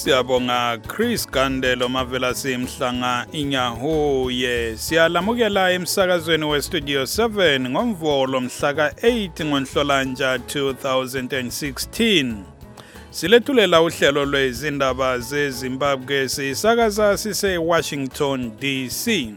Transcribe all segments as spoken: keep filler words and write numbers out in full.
Siyabonga Chris Gandelo Mavela Simhlanga Inyahuye. Siyalamukela emsakazweni we Studio seven ngomvolo mhla ka eight ngoNhlolanja two thousand sixteen. Silethulela uhlelo lwezindaba zeZimbabwe sisakaza sise Washington D C.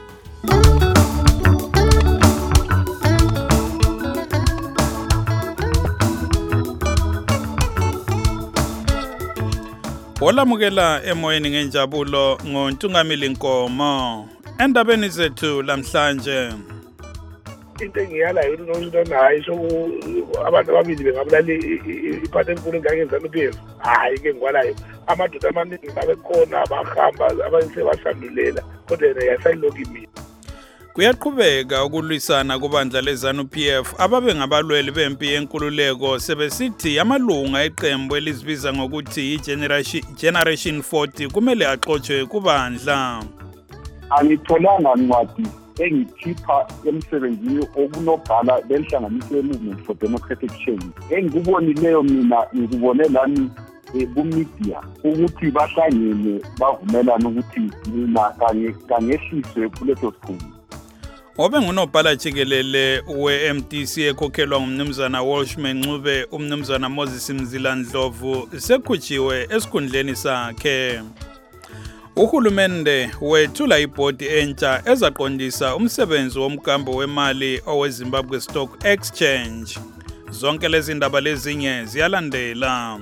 Olamukela emoyeni ngenjabulo ngoNtungamili Nkomo. Endabeni zethu lamhlanje. Into engiyalayo ukuthi hayi so abantu ababili bengabulali iphathi enkulu engangenza P F. Hayi ke ngikwalayo amadoda amaningi babekhona abahamba abase basandulela kodwa yena yasayiloki mina. Kuyaqhubeka ukulwisana kubandla leZANU P F ababe ngabalweli bempi yenkululeko sebesithi amalunga eqembu elizibiza ngokuthi iGeneration Generation forty kumele axoxwe kubandla. Angitholanga ncwadi engikhipha emsebenzini okunobhala benhlanganiso ye-Movement for Democratic Change. Engikubonileyo mina ngikubone lami ku-media ukuthi bahlangene bavumelana ukuthi mina kanye kangehliswe kuleso sikhulu. Obe ngunobhala jikelele we-M D C ekhokhelwa ngumnumzana Walshman Ncube umnumzana Moses Mzila Ndlovu sekhutshiwe esikhundleni sakhe. Uhulumende wethula ibhodi entsha ezaqondisa umsebenzi womkambo wemali oweZimbabwe Stock Exchange. Zonke lezi ndaba lezinye ziyalandela.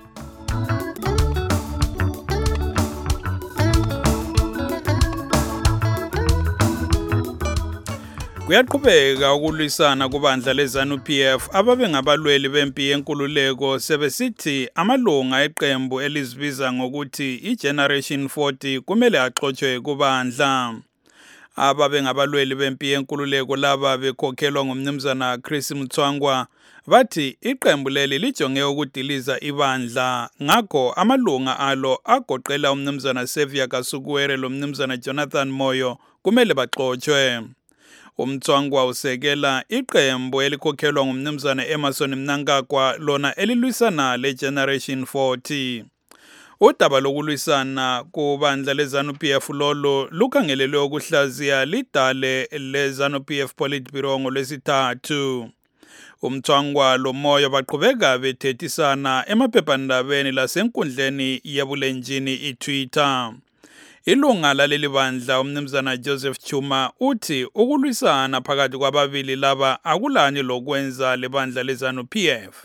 Kuyaqhubeka ukulwisana kubandla leZANU P F ababe ngabalweli bempi yenkululeko sebesithi amalunga eqembu elizibiza ngokuthi iGeneration forty kumele axoxwe kubandla. Ababe ngabalweli bempi yenkululeko laba bekhokhelwa ngumnumzana Chris Mtswangwa bathi iqembu leli lijonge ukudiliza ibandla ngakho amalunga alo agoqela umnumzana Xavier Kasukuwere lo mnumzana Jonathan Moyo kumele baxoxwe. Umtswangwa usekela iqembu elikhokhelwa ngumnumzana Emerson Mnangagwa lona elilwisana leGeneration forty. Udaba lokulwisana kubandla leZANU P F lolo lukhangelelwe ukuhlaziya lidale leZANU P F Politburo ngolwesithathu. Umtswangwa lo Moyo baqhubeka bethethisana emaphephandabeni lasenkundleni yebulenjini iTwitter. Ilunga laleli bandla umnumzana Joseph Chuma uthi ukulwisana phakathi kwababili laba akulani lokwenza lebandla leZANU P F.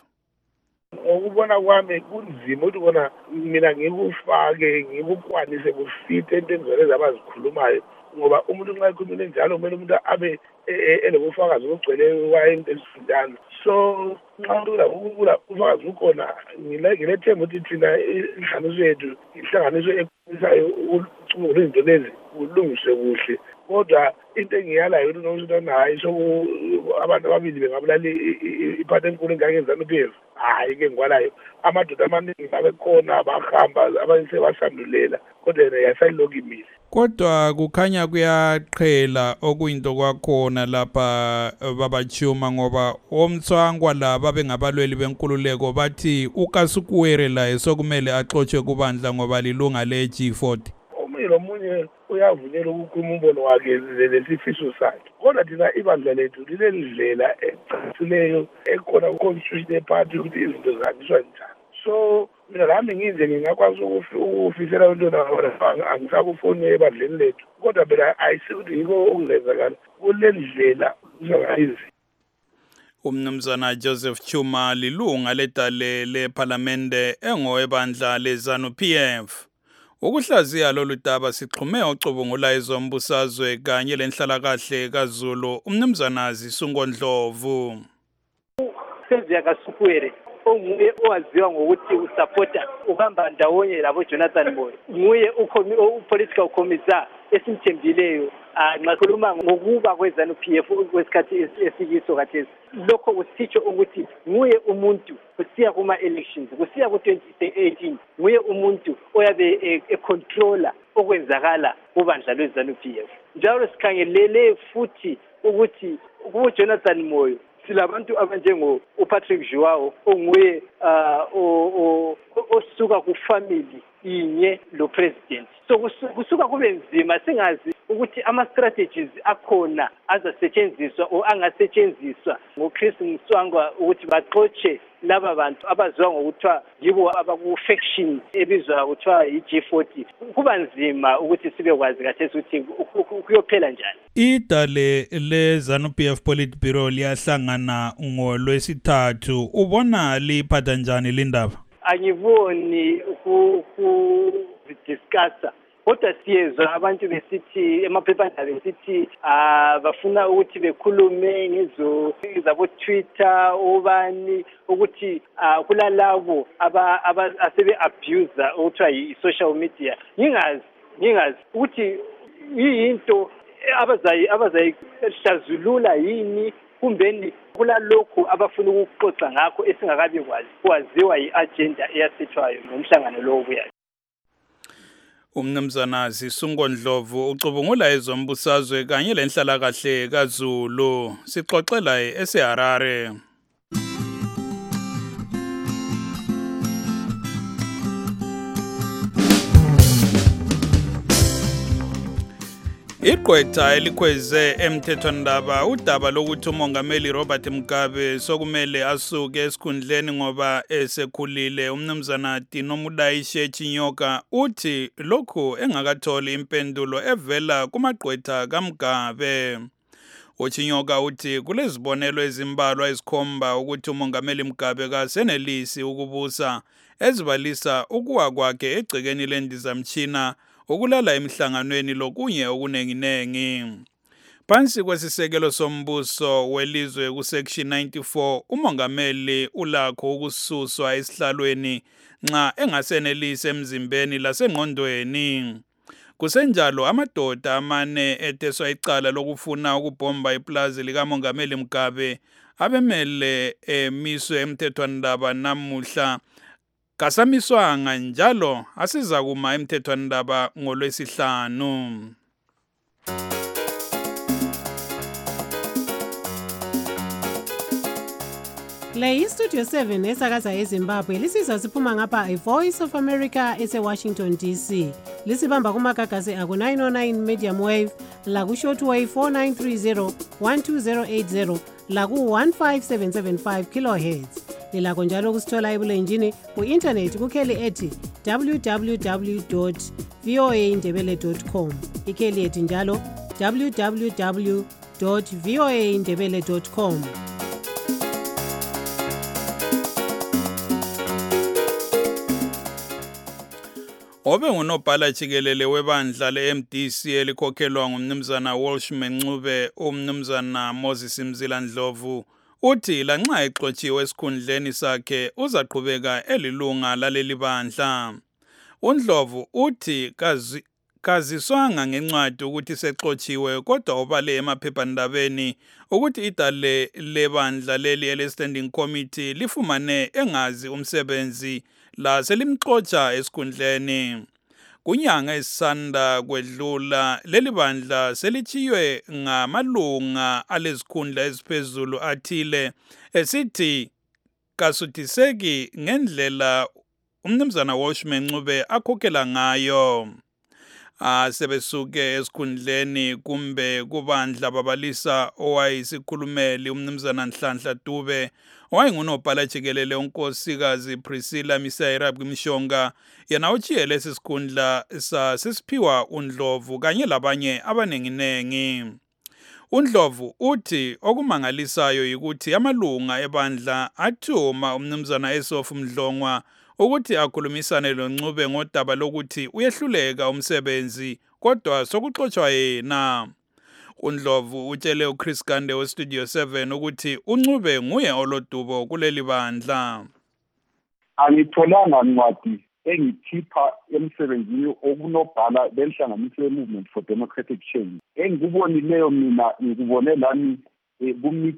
Ukubona kwami kunzima ukuthi bona mina ngikufake ngikukwanise kufite into engizwele abazikhulumayo ngoba umuntu nxa ekhulumile njalo kumele umuntu abe enobufakazi obugcwele wayento esindana. So nxa ukula ufakazi ukhona ngilethemba ukuthi thina inhlanganiso yethu inhlanganiso ekhulumisayo ucubungula izinto lezi kulungiswe kuhle kodwa into engiyalayo ukuthi hayi so abantu ababili bengabulali iphathi enkulu engangenza P F. Hayi ke ngikwalayo amadoda amaningi babekhona abahamba abase basandulela kodwa yena yasayiloki mina. Kodwa kukhanya kuyaqhela okuyinto kwakhona lapha babachuma ngoba omtswangwa laba bengabalweli benkululeko bathi uKasukuwere laye sokumele axoxwe kubandla ngoba lilunga leG forty. Omunye lomunye uyavunyelwa ukukhuluma umbono wakhe lesifiso sakhe kodwa thina ibandla lethu lilendlela echasileyo ekhona ku-constitution party ukuthi izinto zihanjiswa njani. So mina lami nginje ngingakwazi ukufisela into naona angisakufoni ebandleni lethu kodwa phela ayisikuthi yiko okuzenzakala kulendlela uzangayizi. Umnumzana Joseph Chuma lilunga ledale leParlamente engowebandla leZANU P F. Ukuhlaziya lolu daba sixhume ocubungula ezombusazwe kanye lenhlalakahle kaZulu umnumzana Zisungo Ndlovu. Xavier Kasukuwere onguye owaziwa ngokuthi usupporta uhamba ndawonye labo Jonathan Moyo nguye upolitical commissar esimthembileyo ngikhuluma ngokuba kweZANU P F kwesikhathi esikiso khathesi. Lokho kusitsho ukuthi nguye umuntu kusiya kuma elections kusiya ku twenty eighteen nguye umuntu oyabe econtroller okwenzakala kubandla lweZANU P F. Njalo sikhangelele futhi ukuthi kuJonathan Moyo silabantu abanjengo uPatrick Joao onguye osuka ku family inye lo president. So kusuka kube nzima singazi ukuthi ama strategies akhona azasetshenziswa o angasetshenziswa ngoChris Mswangwa ukuthi baxotshe laba bantu abaziwa ngokuthiwa yibo abaku-faction ebizwa kuthiwa i-G forty. Kuba nzima ukuthi sibe kwazi kahle ukuthi kuyophela njani. Idale le ZANU-P F Politburo liyahlangana ngoLwesithathu. Ubona liphatha njani lindaba? Angiboni ukudiscussa. Kodwa siyezwa abantu besithi emaphephandaba besithi ah bafuna ukuthi bekhulume ngezo zabo Twitter obani ukuthi kulalabo aba asebe abuser okuthiwa i-social media. Ngingazi ngingazi ukuthi yinto abazayi abazayishazulula yini kumbeni kulalokho abafuna ukuxoxa ngakho esingakabi kwazi kwaziwa i-agenda eyasithwayo nomhlangano lo obuyayo. Umnumzana Zisungo Ndlovu ucubungula ezombusazwe kanye lenhlalakahle kaZulu. Sixoxela eseHarare. Igqwetha elikhweze emthethwandaba udaba lokuthi umongameli Robert Mugabe sokumele asuke esikhundleni ngoba esekhulile. Umnumzana Tino Mudayishe Chinyoka uthi lokhu engakatholi impendulo evela kumagqwetha kaMugabe. Uchinyoka uthi kulezibonelo ezimbalwa ezikhomba ukuthi umongameli Mugabe kasenelisi ukubusa ezibalisa ukuwa kwakhe egcekeni lendizamtshina ukulala emihlanganweni lokunye okunenginengi. Phansi kwesisekelo sombuso welizwe ku section ninety-four umongameli ulakho ukususwa esihlalweni nxa engasenelisi emzimbeni lasengqondweni. Kusenjalo amadoda amane eteswa icala lokufuna ukubhomba iplazi likamongameli Mugabe abemele emiswe emthethwandaba namuhla kasamiswanga njalo asiza kuma emthethwandaba ngoLwesihlanu. Le iStudio seven esakaza eZimbabwe lisiza siphuma ngapha iVoice of America ese Washington D C. Lisibamba kumagagasi aku nine oh nine medium wave, la ku shortwave four nine three zero one two zero eight zero, la ku one five seven seven five kilohertz. Lilakho njalo kusithola ebulenjini ku internet kukheli ethi w w w dot v o a ndebele dot com. Ikheli ethi njalo w w w dot v o a ndebele dot com. Obe ngunobhala jikelele webandla le-M D C elikhokhelwa ngumnumzana Walsh Mencube umnumzana Moses Mzila Ndlovu uthi lanxa exotshiwe esikhundleni sakhe uzaqhubeka elilunga laleli bandla. uNdlovu uthi kazi kaziswanga ngencwadi ukuthi sexotshiwe kodwa ubale emaphephandabeni ukuthi idale lebandla leli ele-standing committee lifumane engazi umsebenzi la selimxotsha esikhundleni. Kunyanga esisanda kwedlula leli bandla selichiywe ngamalunga alezikhundla eziphezulu athile esithi kasuthiseki ngendlela umnumzana Walsh Mencube akhokhela ngayo. Ah sebesuke esikhundleni kumbe kubandla babalisa owayisikhulumeli umnumzana Nhlanhla Dube owayengunobhala jikelele unkosikazi Priscilla Misayira Bwimshonga yena uchiye lesi sikhundla sasiphiwa uNdlovu kanye labanye abanenginengi. uNdlovu uthi okumangalisayo ukuthi amalunga ebandla athuma umnumzana Esofu Mdlongwa ukuthi akhulumisane loNcube ngodaba lokuthi uyehluleka umsebenzi kodwa sokuxoxwa yena. uNdlovu utshele uChris Gande weStudio seven ukuthi uNcube nguye olodubo kuleli bandla. Angitholanga ncwadi engikhipha emsebenzini okunobhala benhlanganiso ye-Movement for Democratic Change. Engikubonileyo mina ngikubone lami ku-media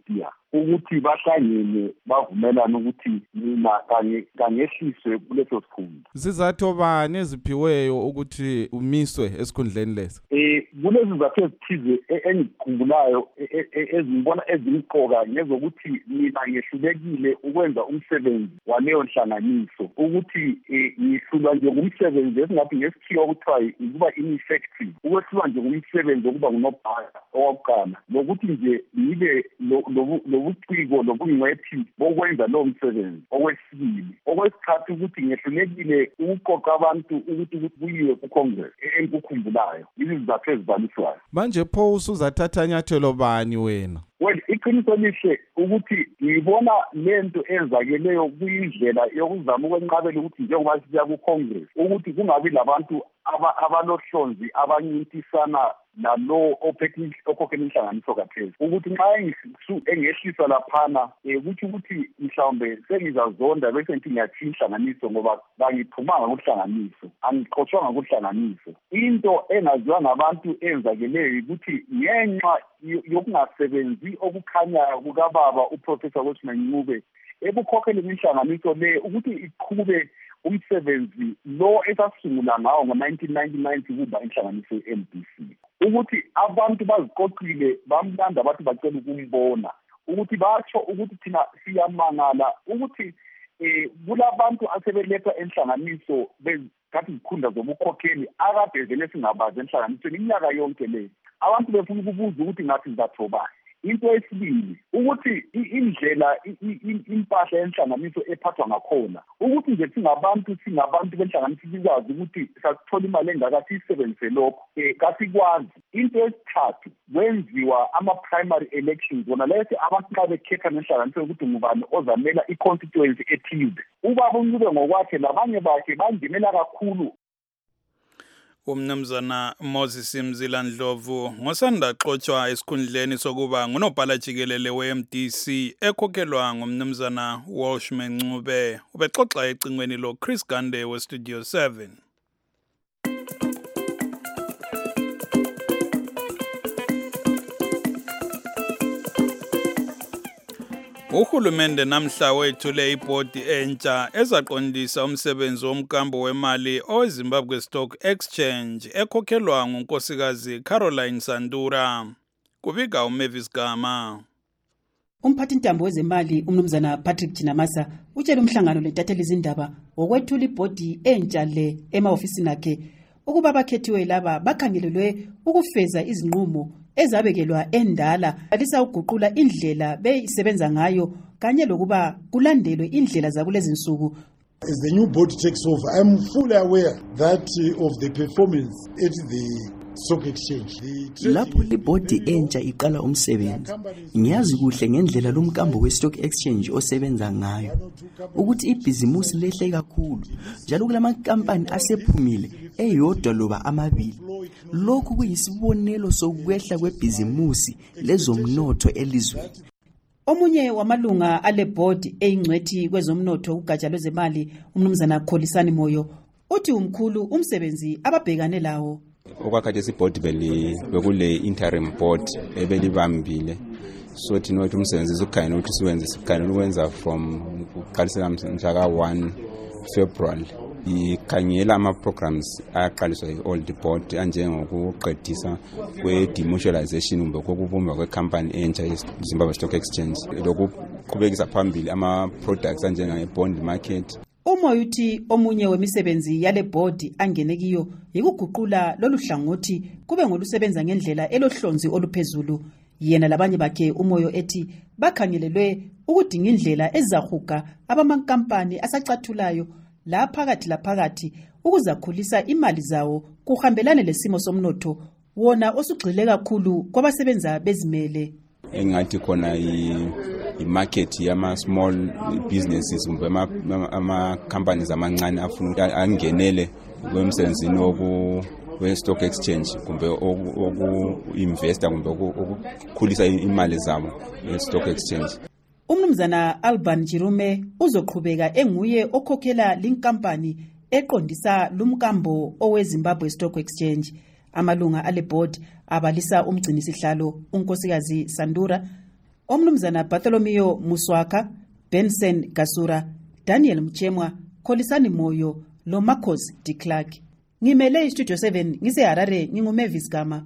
ukuthi bahlangene bavumelana ukuthi mina kanye kangehliswe kuleso sikhundla. Sizathu bani eziphiweyo ukuthi umiswe esikhundleni leso? Eh kulezi zizathu ezithize engikhumbulayo ezibona ezimqoka ngezokuthi mina ngehlulekile ukwenza umsebenzi waleyo nhlanganiso ukuthi ngihlulwa nje ngumsebenzi esingathi ngesikhiwa kuthiwa ukuba ineffective, ukwehlulwa nje ngumsebenzi okuba ngunobhala owokuqala nokuthi nje nibe lobuciko lobungcwethi bokwenza lowo msebenzi. Okwesibili, okwesithathu ukuthi ngehlulekile ukuqoqa abantu ukuthi kuyiwe kuCongress engikukhumbulayo. Izizathu ezibaliswayo. Manje pho usuzathatha inyathelo bani wena? Well, iqiniso lihle ukuthi ngibona lento ezakeleyo kuyindlela yokuzama ukwenqabela ukuthi njengoba siya kuCongress ukuthi kungabi labantu abalohlonzi abancintisana nalo ophethe okhokhela inhlanganiso kaphezulu ukuthi nxa engehlisa laphana ukuthi ukuthi mhlawumbe sengizazonda bese ngithi ngiyathi inhlanganiso ngoba bangiphumanga kuhlanganiso, angixoshwanga kuhlanganiso. Into engaziwa ngabantu enzakeleyo ukuthi ngenxa yokungasebenzi okukhanyayo kukababa uProfessor Wesman Ncube ebukhokhela inhlanganiso le ukuthi iqhube umsebenzi lo esasungula ngawo ngo-nineteen ninety-nine kuba inhlanganiso ye-M D C, ukuthi abantu baziqoqile bamlanda bathi bacela ukumbona, ukuthi batsho ukuthi thina siyamangala ukuthi eh kulabantu asebeletha enhlanganiso bezithatha izikhundla zobukhokheli akade vele singabazi enhlanganisweni iminyaka yonke le. Abantu befuna ukubuza ukuthi ngathi ngizathobani. Into esibili ukuthi indlela impahla yenhlanganiso ephathwa ngakhona ukuthi nje singabantu singabantu benhlanganiso sikwazi ukuthi sasithola imali engaka siyisebenzise lokho kasikwazi. Into esithathu kwenziwa ama-primary elections wona lethi abantu xa bekhetha nenhlanganiso ukuthi ngubani ozamela i-constituency ethize. Ubaba uNcube ngokwakhe labanye bakhe bangenela kakhulu. Umnumzana Moses Mzila Ndlovu ngosanda xotsha esikhundleni sokuba ngunobhala jikelele we-M D C ekhokhelwa ngumnumzana Wesman Ncube. Ubexoxa ecingweni lo Chris Gande we Studio seven. Uhulumende namhla wethule ibhodi entsha ezaqondisa umsebenzi womkambo wemali oweZimbabwe Stock Exchange ekhokhelwa ngunkosikazi Caroline Sandura. Kubika uMavis Gama. Umphathintambo wezemali umnumzana Patrick Chinamasa utshela umhlangano lentatheli izindaba ngokwethula ibhodi entsha le ema-ofisini akhe ukuba abakhethiwe laba bakhangelelwe ukufeza izinqumo ezabekelwa endala balisa uguqula indlela beyisebenza ngayo kanye lokuba kulandelwe indlela zakulezi insuku. As the new board takes over, I am fully aware that uh, of the performance at the stock exchange. Lapho libhodi entsha iqala umsebenzi, ngiyazi kuhle ngendlela lomkambo we-stock exchange osebenza ngayo ukuthi ibhizimusi lehle kakhulu njalo kulamankampani asephumile eyodwa loba amabili. Lokhu kuyisibonelo sokwehla kwebhizimusi lezomnotho elizweni. Omunye wamalunga ale board eyingcwethi kwezomnotho ugatsha lwezemali umnumzana Kholisani Moyo uthi umkhulu umsebenzi ababhekane lawo. Okwakhathesi ibhodi bekule interim board ebelibambile so thina wethu umsebenzi uzokhanya ukuthi siwenze sikhanya ukwenza from uqalisela mhla one February ikhangela ama-programs aqaliswa yi-old board anjengokuqedisa kwe-demutualization kumbe kokubumba kwe-company entsha ye-Zimbabwe Stock Exchange lokuqhubekisa phambili ama-products anjenge-bond market. Umoya uthi omunye wemisebenzi yale board angene kiyo yikuguqula lolu hlangothi kube ngolusebenza ngendlela elohlonzi oluphezulu. Yena labanye bakhe umoyo ethi bakhangelelwe ukudinga indlela ezahuga abamankampani asacathulayo la phakathi la phakathi ukuzakhulisa imali zawo kuhambelane lesimo somnotho wona osugxile kakhulu kwabasebenza bezimele. Engathi khona i-market yama-small businesses kumbe ama-companies amancane afuna angenele kwemsebenzini we-stock exchange kumbe oku-investa kumbe ukukhulisa imali zabo e-stock exchange. Umnumzana Alban Jirume uzoqhubeka enguye okhokhela linkampani eqondisa lumkambo oweZimbabwe Stock Exchange. Amalunga ale board abalisa umgcinisihlalo unkosikazi Sandura omnumzana Bartholomew Muswaka, Benson Gasura, Daniel Mchemwa, Kholisani Moyo, lo Marcos de Klerk. Ngimele iStudio seven ngise Harare nginguMavis Gama.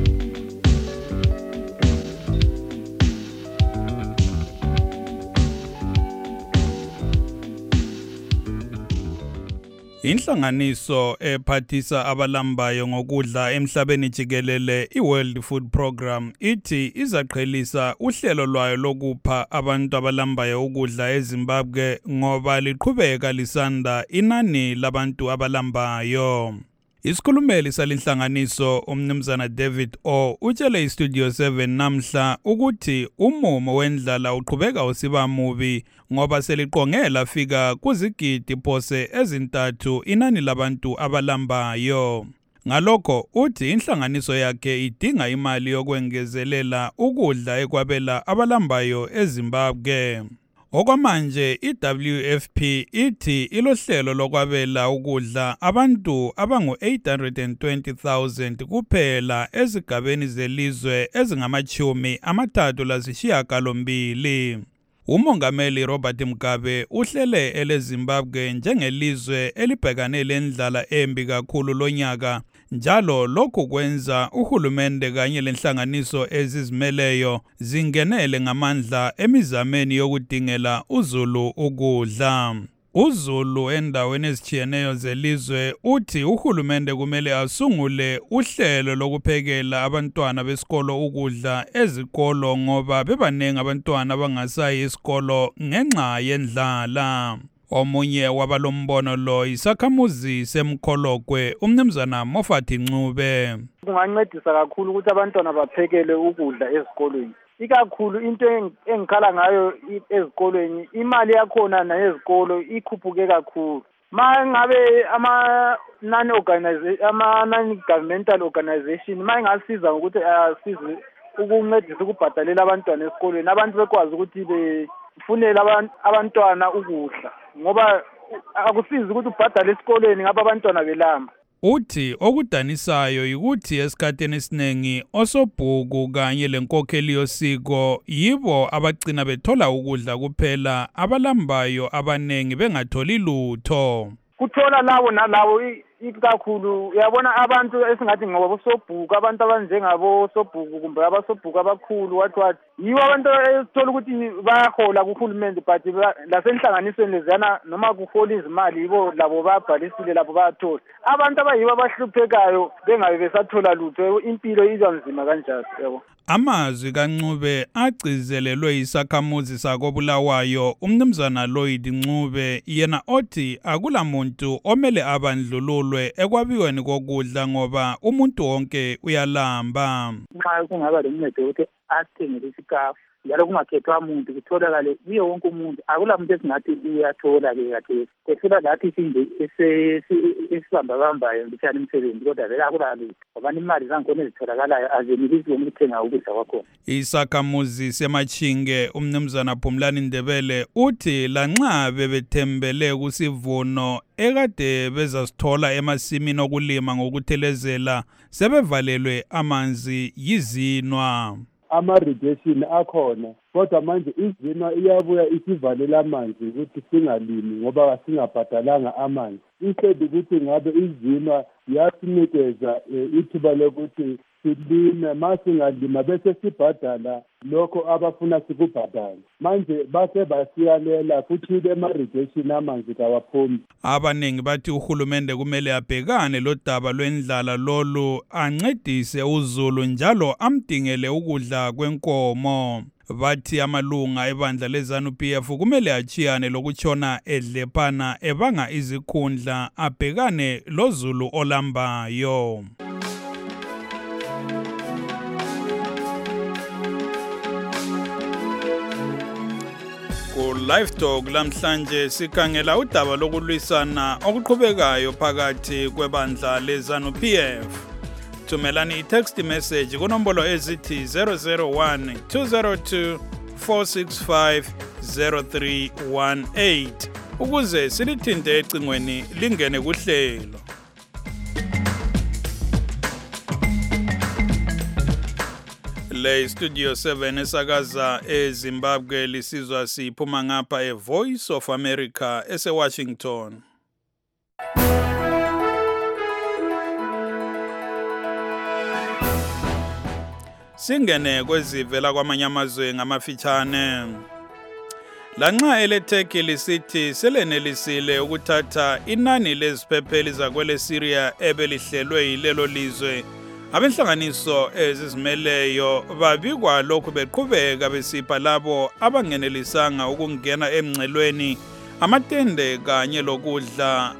Inhlanganiso ephathisa abalambayo ngokudla emhlabeni jikelele iWorld Food Program ithi izaqhelisa uhlelo lwayo lokupha abantu abalambayo ukudla eZimbabwe ngoba liqhubeka lisanda inani labantu abalambayo. Isikhulumeli salinhlanganiso umnumzana David O utshele iStudio seven namhla ukuthi umumo wendlala uqhubeka usiba mubi ngoba seliqongela fika kuzigidi phose ezintathu inani labantu abalambayo. Ngalokho uthi inhlanganiso yakhe idinga imali yokwengezelela ukudla ekwabela abalambayo eZimbabwe. Okwamanje iW F P ithi ilohlelo lokwabela ukudla abantu abangu eight hundred twenty thousand kuphela ezigabeni zelizwe ezingamachumi amathathu lasishiyagalombili. Umongameli Robert Mugabe uhlele eleZimbabwe njengelizwe elibhekane lendlala embi kakhulu lonyaka, njalo lokhu kwenza uhulumende kanye lenhlanganiso ezizimeleyo zingenele ngamandla emizameni yokudingela uZulu ukudla. uZulu endaweni ezitshiyeneyo zelizwe uthi uhulumende kumele asungule uhlelo lokuphekela abantwana besikolo ukudla ezikolo ngoba bebanengi abantwana abangasayi esikolo ngenxa yendlala. Omunye wabalombono lo isakhamuzi semkholokwe umnumzana Moffat Ncube. Kungancedisa kakhulu ukuthi abantwana baphekele ukudla ezikolweni. Ikakhulu into engikhala ngayo ezikolweni, imali yakhona na ezikolo ikhuphuke kakhulu. Mangabe ama non organization ama non governmental organization mangasiza ukuthi asize ukuncedisa ukubhadalela abantwana esikolweni, abantu bekwazi ukuthi befunele abantwana ukudla ngoba akusizi ukuthi ubhadale esikolweni ngaba abantwana belamba. Uthi okudanisayo ukuthi esikhatheni esiningi osobhuku kanye lenkokheli yosiko yibo abagcina bethola ukudla kuphela, abalambayo abanengi bengatholi lutho. Kuthola labo nalabo ikakhulu uyabona abantu esingathi ngoba bosobhuku, abantu abanjengabo sobhuku kumbe abasobhuku abakhulu wathi wathi yiwo abantu esithola ukuthi bayahola kuhulumende, but lasenhlanganisweni lezana noma kuhola izimali yibo labo babhalisile labo bayathola. Abantu abayibo abahluphekayo bengabe besathola lutho, impilo iba nzima kanjalo yabo. Amazwi kaNcube agcizelelwe isakhamuzi sakobulawayo umnumzana Lloyd Ncube, yena othi akula muntu omele abandlululwe ekwabiweni kokudla ngoba umuntu wonke uyalamba. Nxa kungaba lencede ukuthi athengele isikafu njalo kungakhethwa umuntu kutholakale kuye wonke umuntu, akula muntu esingathi uyathola ke kathesi kwethula lathi sinde esibambabambayo mbishana imisebenzi kodwa vele akula lutho ngoba imali zankhona ezitholakalayo azenelisi ukuthenga ukudla kwakhona. Isakhamuzi semachinge umnumzana Phumlani Ndebele uthi lanxa bebethembele kusivuno ekade bezasithola emasimini okulima ngokuthelezela sebevalelwe amanzi yizinwa. Ama-irrigation akhona kodwa manje izinwa iyabuya isivalela amanzi ukuthi singalimi ngoba singabhadalanga amanzi. Instead ukuthi ngabe izinwa yasinikeza ithuba lokuthi silime, masingalima bese sibhadala lokho abafuna sikubhadala. Manje base basiyalela futhi ema-irrigation amanzi kawaphumi. Abaningi bathi uhulumende kumele abhekane lodaba lwendlala lolu, ancedise uZulu njalo amdingele ukudla kwenkomo. Bathi amalunga ebandla leZANU P F kumele achiyane lokutshona edlephana ebanga izikhundla, abhekane loZulu olambayo. Live Talk lamhlanje sikhangela udaba lokulwisana okuqhubekayo phakathi kwebandla leZANU P F. Thumelani i-text message kunombolo ezithi zero zero one two zero two four six five zero three one eight ukuze silithinte ecingweni lingene kuhlelo. Le Studio seven esakaza eZimbabwe lisizwa siphuma ngapha eVoice of America eseWashington. Singene kwezivela kwamanye amazwe ngamafitshane. Lanxa eleTurkey lisithi selenelisile ukuthatha inani leziphepheli zakwele Syria ebelihlelwe yilelo lizwe, abenhlanganiso ezizimeleyo babikwa lokhu beqhubeka besipha labo abangenelisanga ukungena emngcelweni amatende kanye lokudla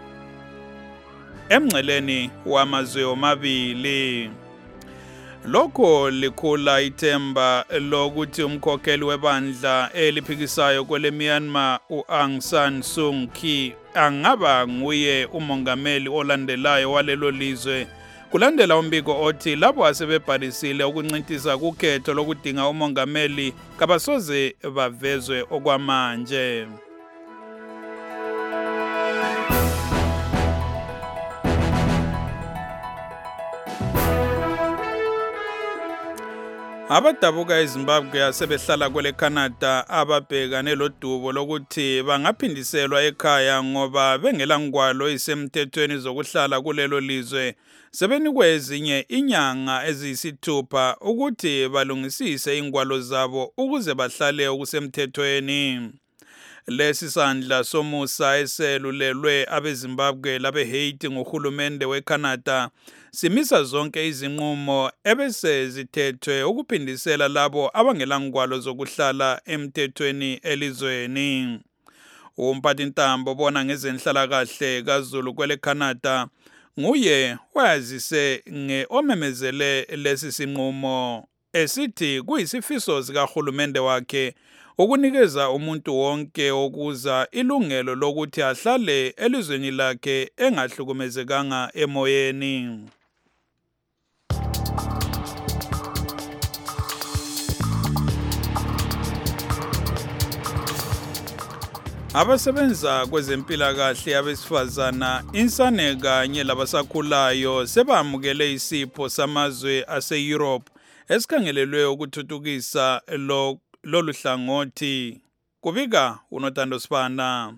emngceleni wamazwe omabili. Lokho likhula ithemba lokuthi umkhokheli webandla eliphikisayo kwele Myanmar uAung San Suu Kyi angaba nguye umongameli olandelayo walelo lizwe, kulandela umbiko othi labo asebebhalisile ukuncintisa kukhetho lokudinga umongameli kabasoze bavezwe okwamanje. Abadabuka eZimbabwe asebehlala kwele Canada ababhekane lodubo lokuthi bangaphindiselwa ekhaya ngoba bengela ngwalo isemthethweni zokuhlala kulelo lizwe, sebenikwe ezinye inyanga eziyisithupha ukuthi balungisise ingwalo zabo ukuze bahlale okusemthethweni. Lesi sandla somusa eselulelwe abeZimbabwe labeHaiti ngohulumende weCanada simisa zonke izinqumo ebese zithethwe ukuphindisela labo abangelangwalo zokuhlala emthethweni elizweni. Umphathintambo bona ngezenhlalakahle kaZulu kwele Canada nguye wazise ngeomemezele lesi sinqumo esithi kuyisifiso sikahulumende wakhe ukunikeza umuntu wonke okuza ilungelo lokuthi ahlale elizweni lakhe engahlukumezekanga emoyeni. Abasebenza kwezempilakahle abesifazana, insane kanye labasakhulayo sebamukele isipho samazwe ase-Europe esikhangelelwe ukuthuthukisa lo lolu hlangothi. Kubika uNothando Sibana.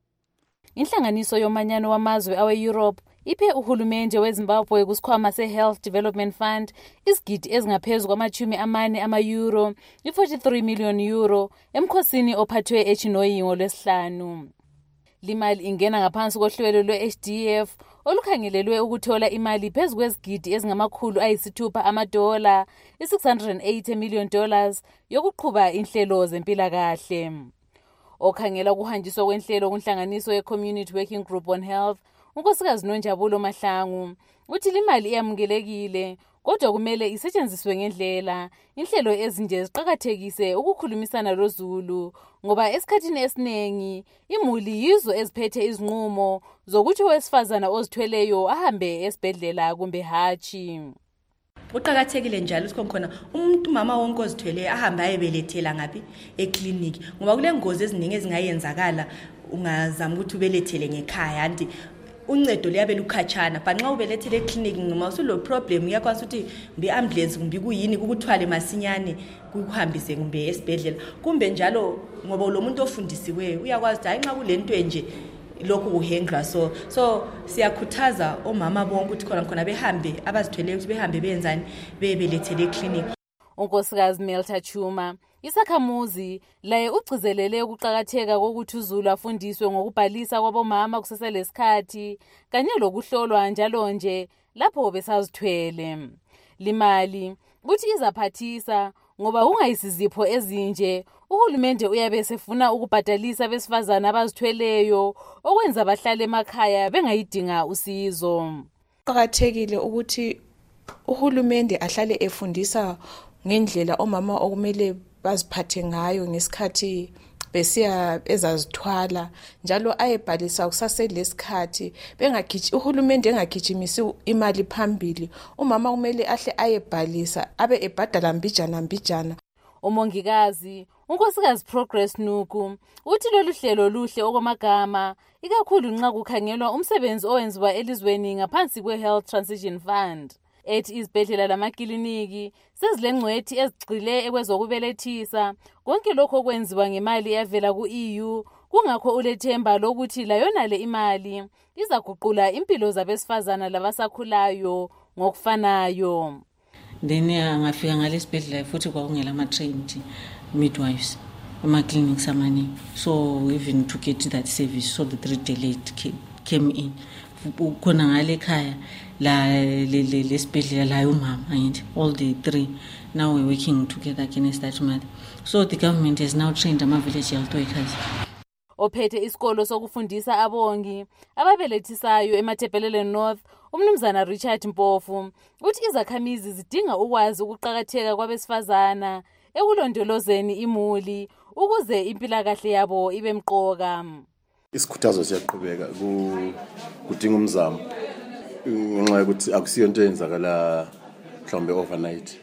Inhlanganiso yomanyano wamazwe awe-Europe iphe uhulumende weZimbabwe kusikhwama se-Health Development Fund isigidi ezingaphezu kwamachumi amane ama-euro, i-forty-three million euro, emkhosini ophathwe eChinoyi ngolwesihlanu. Limali ingena ngaphansi kohlelo lwe-H D F olukhangelelwe ukuthola imali phezu kwezigidi ezingamakhulu ayisithupha amadola, i-six hundred eighty million dollars, yokuqhuba inhlelo zempilakahle. Okhangela ukuhanjiswa kwenhlelo kunhlanganiso ye-Community Working Group on Health, unkosikazi Nonjabulo Mahlangu, uthi limali iyamukelekile kodwa kumele isetshenziswe ngendlela. Inhlelo ezinje ziqhakathekise ukukhulumisana loZulu ngoba esikhathini esiningi imuli yizo eziphethe izinqumo zokuthi owesifazana ozithweleyo ahambe esibhedlela kumbe hatshi. Uqhakathekile njalo ukuthi khona umuntu mama wonke ozithweleyo ahambe ayebelethela ngapi eclinic ngoba kule ngozi eziningi ezingayenzakala ungazama ukuthi ubelethele ngekhaya anti uncedo liyabe lukhatshana, but nxa ubelethele eclinic noma usulo problem uyakwazi ukuthi mbi ambulance kumbi kuyini kukuthwale masinyane kukuhambise kumbe esibhedlela, kumbe njalo ngoba lo muntu ofundisiweyo uyakwazi ukuthi hayi nxa kulento enje lokhu kuhengra. So so siyakhuthaza omama bonke ukuthi khona khona behambe abazithweleyo ukuthi behambe benzani bebelethele eclinic. Unkosikazi Melta Chuma, isakhamuzi, laye ugcizelele ukuqhakatheka kokuthi uZulu afundiswe ngokubhalisa kwabomama kuseselesikhathi kanye lokuhlolwa njalo nje lapho besazithwele. Limali uthi izaphathisa ngoba ungayisizipho ezinje uhulumende uyabe sefuna ukubhadalisa besifazana abazithweleyo okwenza bahlale emakhaya bengayidinga usizo. Kuqhakathekile ukuthi uhulumende ahlale efundisa ngendlela omama okumele baziphathe ngayo ngesikhathi besiya ezazithwala, njalo ayebhalisa kusaselesikhathi bengagiji uhulumende engagijimisi imali phambili. Umama kumele ahle ayebhalisa abe ebhadala mbijana mbijana. Umongikazi unkosikazi Progress Nuku uthi lolu hlelo luhle okwamagama ikakhulu nxa kukhangelwa umsebenzi owenziwa elizweni ngaphansi kwe-Health Transition Fund. ethi izibhedlela lamakliniki sezilengcwethi ezigxile ekwezokubelethisa konke lokho kwenziwa ngemali evela ku-E U kungakho ulethemba lokuthi layonale imali izaguqula impilo zabesifazana labasakhulayo ngokufanayo. Then angafika ngalesibhedlela futhi kwakungela ama-trained midwives ema-clinics amaningi, so even to get that service, so the three delayed came in. Khona ngale ekhaya la lesibhedlela la umama and all the three now we're working together against that matter. So the government has now trained ama-village health workers. Ophethe isikolo sokufundisa abongi ababelethisayo eMathebhelele North, umnumzana Richard Mpofu uthi izakhamizi zidinga ukwazi ukuqhakatheka kwabesifazana ekulondolozeni imuli ukuze impilakahle yabo ibe mqoka. Isikhuthazo siyaqhubeka kudinga umzamo ngenxa yokuthi akusiyo into eyenzakala mhlawumbe overnight.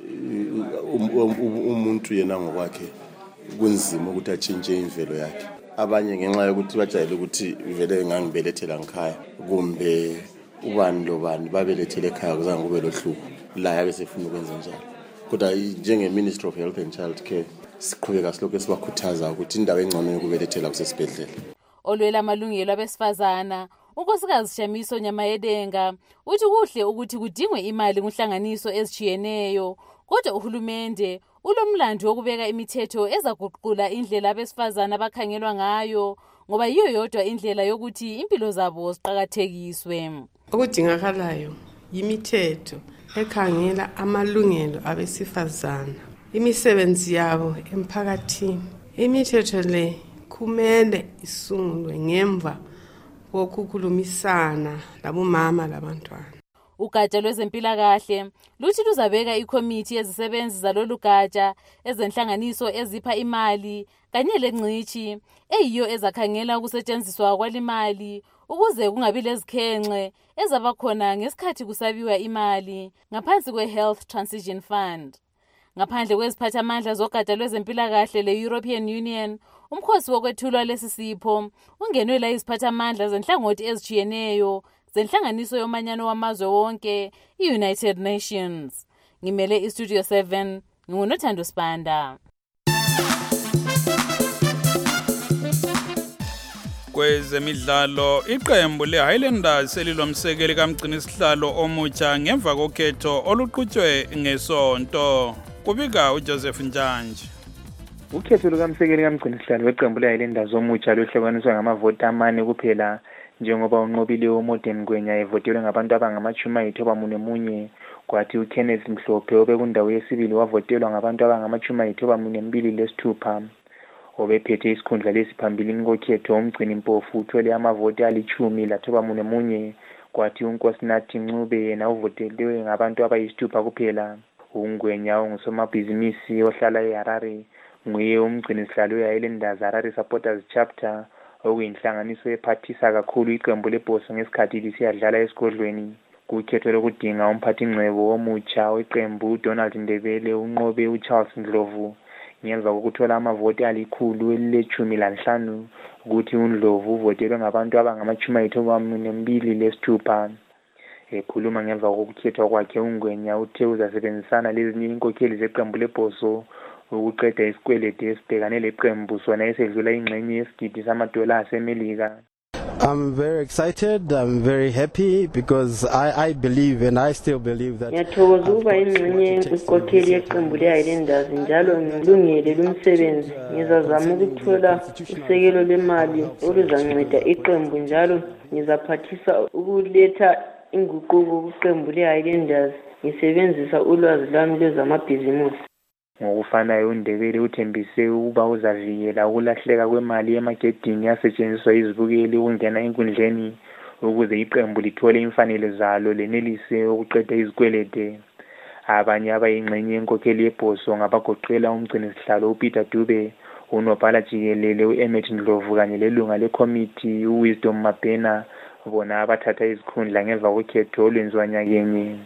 Umuntu yena ngokwakhe kunzima ukuthi atshintshe imvelo yakhe. Abanye ngenxa yokuthi bajayele ukuthi vele ngangibelethela ngikhaya kumbe ubani lobani babelethele ekhaya kuzange kube lohlupho la yabe sefuna ukwenza njalo. Kodwa njenge Ministry of Health and Child Care siqhubeka silokho sibakhuthaza ukuthi indawo engcono yokubelethela kusesibhedlela. Olwela amalungelo abesifazana unkosikazi Shamiso Nyamayedenga uthi kuhle ukuthi kudingwe imali kuhlanganiso ezijiyeneyo kodwa uhulumende ulomlando wokubeka imithetho ezaguqula indlela abesifazana bakhangelwa ngayo ngoba yiyo yodwa indlela yokuthi impilo zabo ziqhakathekiswe. Okudingakalayo yimithetho ekhangela amalungelo abesifazana imisebenzi yabo emphakathini. Imithetho le kumele isungulwe ngemva kokukhulumisana labomama labantwana. Ugatsha lwezempilakahle luthi luzabeka ikomiti yezisebenzi zalolu gatsha ezenhlanganiso ezipha imali kanye lengcithi eyiyo ezakhangela ukusetshenziswa kwalimali ukuze kungabi lezikhenxe ezabakhona ngesikhathi kusabiwa imali ngaphansi kwe-Health Transition Fund. Ngaphandle kweziphathamandla zogatsha lwezempilakahle le-European Union, umkhosi wokwethulwa lesi sipho ungenwela iziphathamandla zenhlangothi ezijiyeneyo zenhlanganiso yomanyano wamazwe wonke i-United Nations. Ngimele iStudio seven, ngingunothando Spanda. Kwezemidlalo, iqembu le-Highlanders selilomsekeli kamgcini sihlalo omutsha ngemva kokhetho oluqhutshwe ngesonto. Kubika uJoseph Njanji. Ukhetho lukamsekeli kamgcini sihlalo weqembu le-Highlanders omutsha luhlanganiswa ngamavoti amane kuphela njengoba unqobile uModern Ngwenya evotelwe ngabantu abangamashumi ayithoba munye kwathi uKenneth Mhlophe obekundawo yesibili wavotelwa ngabantu abangamashumi ayithoba mbili lesithupha. Obephethe isikhundla lesiphambilini kokhetho umgcini Mpofu uthole amavoti alichumi lathoba munye kwathi uNkosinathi Ncube yena uvoteliwe ngabantu abayisithupha kuphela. uNgwenya ongusomabhizinisi ohlala eHarare nguye umgcini sihlalo we-Highlanders Harare Supporters Chapter okuyinhlanganiso ephathisa kakhulu iqembu lebhoso ngesikhathi lisiyadlala esigodlweni. Kukhetho lokudinga umphathi ngcebo omutsha weqembu uDonald Ndebele unqobe uCharles Ndlovu ngemva kokuthola amavoti alikhulu elilechumi lanhlanu ukuthi uNdlovu uvotelwe ngabantu abangamashumi ayithoba mbili lesithupha. Ekhuluma ngemva kokukhethwa kwakhe uNgwenya uthe uzasebenzisana lezinye inkokheli zeqembu lebhoso ukuqeda isikwelede esibhekane leqembu sona esedlula ingxenye yesigidi samadola aseMelika. I'm very excited, I'm very happy because I, I believe and I still believe that ngiyathokoza ukuba ingxenye yenkokheli yeqembu le-Highlanders njalo ngilungele lumsebenzi. Ngizazama ukuthola usekelo lemali oluzanceda iqembu njalo ngizaphathisa ukuletha inguquko kuqembu le-Highlanders ngisebenzisa ulwazi lwami lwezamabhizimusi. Ngokufanayo uNdebele uthembise ukuba uzavikela ukulahleka kwemali emagedini yasetshenziswa izibukeli ukungena enkundleni ukuze iqembu lithole imfanelo zalo lenelise ukuqeda izikwelede. Abanye abayingxenye yenkokheli yebhoso ngabagoqela umgcini sihlalo uPeter Dube, unobhala jikelele uEmmet Ndlovu kanye lelunga lekomiti uWisdom Mabhena bona abathatha izikhundla ngemva kokhetho olwenziwa nyakenye.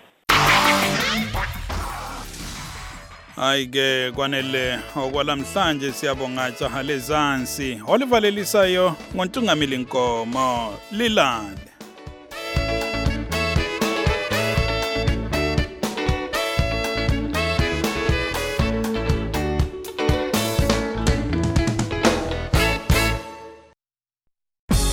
Ayike kwanele okwalamhlanje siyabonga jaha lezansi olivalelisayo ngontungamili Nkomo Lilande.